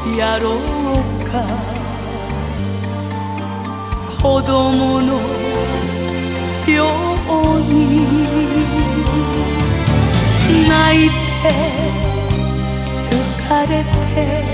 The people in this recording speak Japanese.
やろうか。子供のように泣いて疲れて